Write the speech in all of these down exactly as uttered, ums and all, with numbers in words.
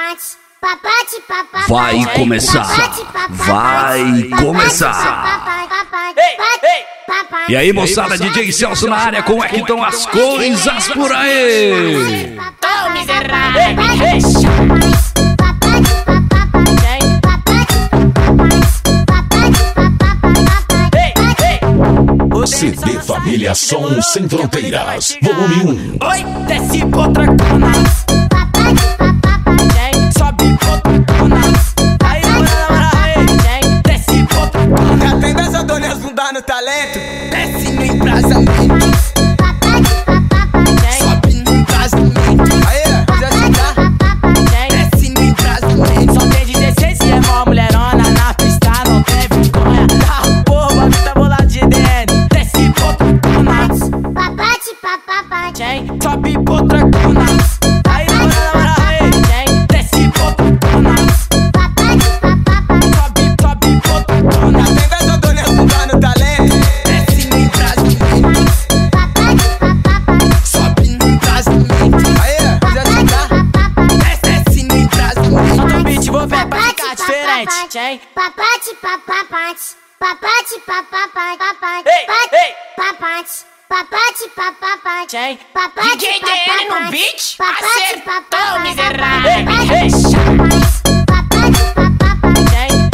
Vai começar, vai começar. E aí, moçada, D J Celso na área com é que estão as coisas por aí. Tão miserável. C D Família Som Sem Fronteiras, volume um. Oi, desce potracona. Sobe potracona. Aí, bora, aí, desce potracona. Já tem dançadores não dá no talento. Desce no embrasamento. Sobe no embrasamento. Aí, já se dá. Desce no embrasamento. Só tem dezesseis e é mó mulherona na pista, não tem vergonha. Ah, porra, tá bolado de D N. Desce potracona. Sobe potracona. Aí, bora, aí, desce potracona. Sobe, sobe potracona. Já tem dançadores não dá no talento. Desce no embrasamento. Sobe no embrasamento. Aí, já se dá. Desce no embrasamento. Solta o beat, vou ver pra ficar diferente. Tchém. Papate, papapate, papate, papapate, Ei, ei. papate, papate, papapate, Tchém. papate, D J D N no beat, papate, acertou, papapate, miserável. papate, Ei, papate, papapate, Tchém.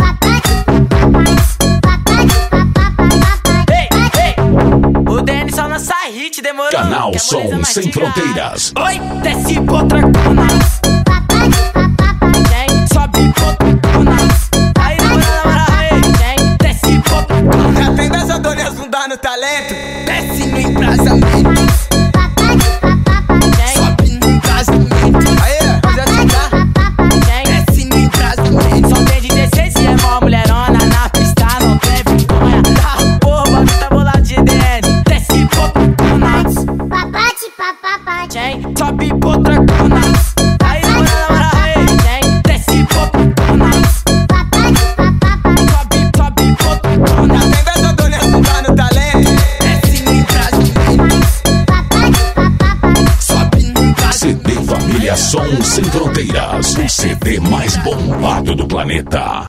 Ei, ei. O D N só lança hit, demorou. Canal que a Som moleza Sem mastiga. Fronteiras. Oi, desce potracona. Tchém. Sobe potracona. Aí, bora, aí, tchém. Desce potracona. Já tem dançadores não dá no talento. Desce no embrasamento. Tchém. Sobe no embrasamento. Aí, já se dá. Tchém. Desce no embrasamento. Só tem dezesseis e é mó mulherona na pista, não tem vergonha. Ah, porra, tá bolado de D N. Desce potracona. papate, papapate, Tchém. Sobe potracona. Aí, bora, aí, tchém. Desce potracona. Sobe, sobe potracona. Já tem dançadores não dá no talento. Desce no embrasamento. Sobe no C D embrasamento. Família Som Sem Fronteiras, o C D mais bombado do planeta.